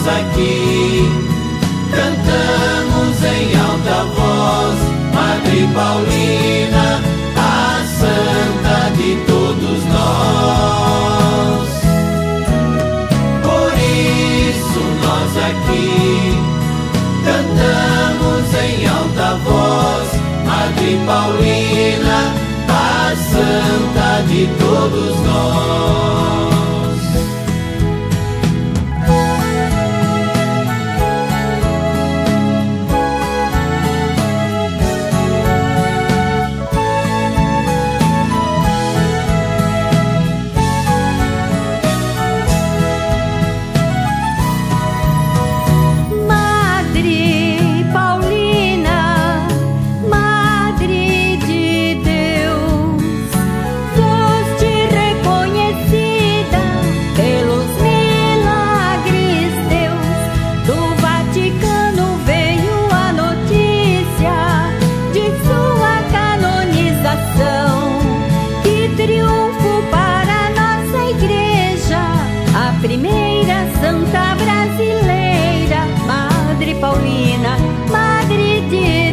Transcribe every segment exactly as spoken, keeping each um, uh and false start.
aqui cantamos em alta voz, Madre Paulina, a santa de todos nós. Por isso nós aqui cantamos em alta voz, Madre Paulina, a santa de todos nós. Primeira santa brasileira, Madre Paulina, Madre de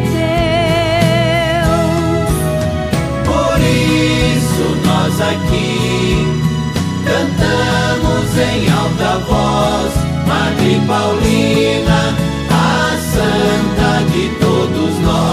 Deus. Por isso nós aqui cantamos em alta voz, Madre Paulina, a santa de todos nós.